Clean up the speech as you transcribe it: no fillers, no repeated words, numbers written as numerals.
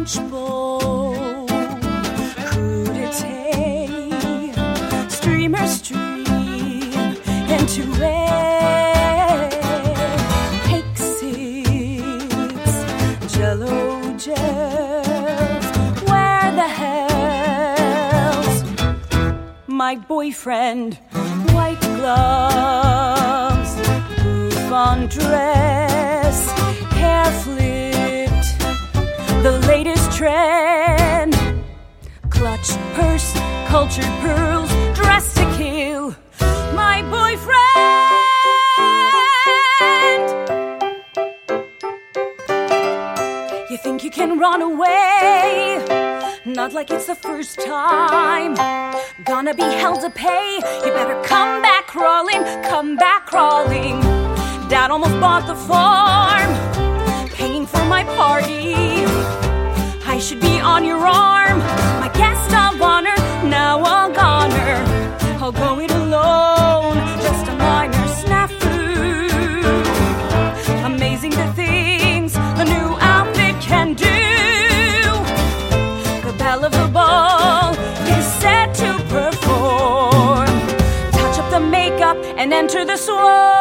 punchbowl, crudité, streamer stream into red, cake six, jello gels. Where the hell's my boyfriend? White gloves, bouffant dress, hair flipped, the latest trend. Clutch, purse, cultured pearls, dressed to kill. My boyfriend. You think you can run away? Not like it's the first time. Gonna be hell to pay. You better come back crawling, come back crawling. Dad almost bought the farm, paying for my party. I should be on your arm, my guest of honor, now a goner. I'll go it alone, just a minor snafu. Amazing the things a new outfit can do. The belle of the ball is set to perform. Touch up the makeup and enter the swarm.